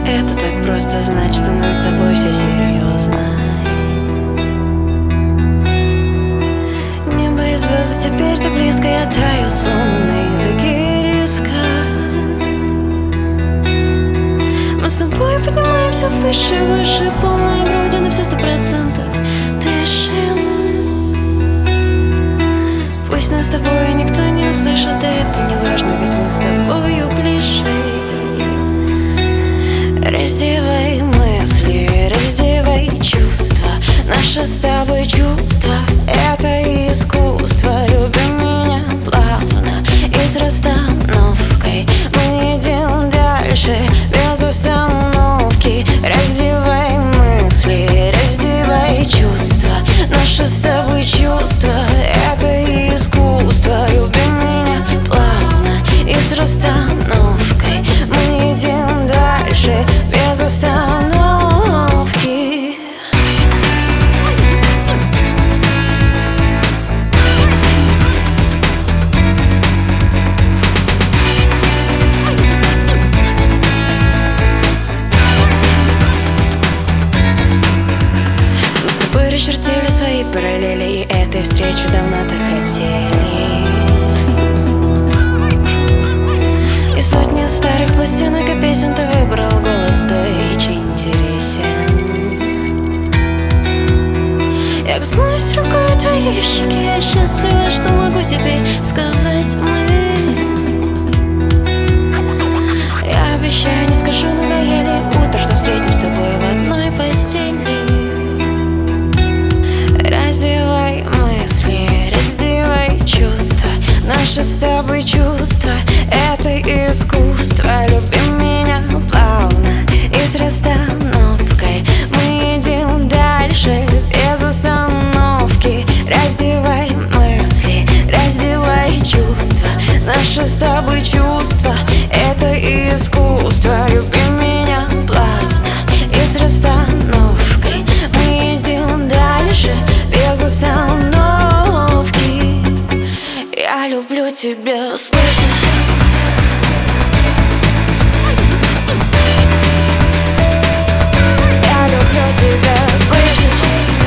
Это так просто, значит, у нас с тобой все серьезно. Небо и звезды теперь так близко, я таю, словно на языке риска. Мы с тобой поднимаемся выше, выше, полной грудью на все 100% дышим. Пусть нас с тобой никто не услышит, да это не важно, ведь мы с тобою ближе. Раздевай мысли, раздевай чувства. Наше с тобой чувство — это искусство. Люби меня плавно и с расстановкой. Мы идем дальше без остановки. Раздевай мысли, раздевай чувства. Наше с тобой чувство — это искусство. Люби меня плавно и с расстановкой. Мы идем дальше без остановки. Мы с тобой расчертили свои параллели, и этой встречи давно-то хотели. И сотни старых пластинок и песен ты выбрал, голос очень интересен. Я коснулась рукой твоей щеки, я счастлива, что могу тебе сказать мы. Я обещаю, не скажу, надоели утро, что встретим с тобой в одной постели. Раздевай мысли, раздевай чувства. Наше с тобой чувство — это искусство. Люби меня плавно и с расстановкой. Мы идем дальше без остановки. Раздевай мысли, раздевай чувства. Наше с тобой чувство — это искусство. Люби меня плавно и с расстановкой. Мы идем дальше без остановки. Я люблю тебя, слышишь? Я люблю тебя, слышишь?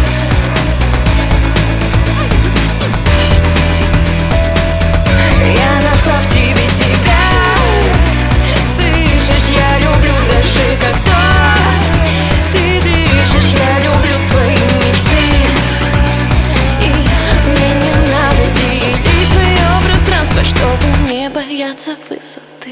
Я нашла в тебе себя. Слышишь, я люблю даже когда ты дышишь. Я люблю твои мечты, и мне не надо делить свое пространство, чтобы не бояться высоты.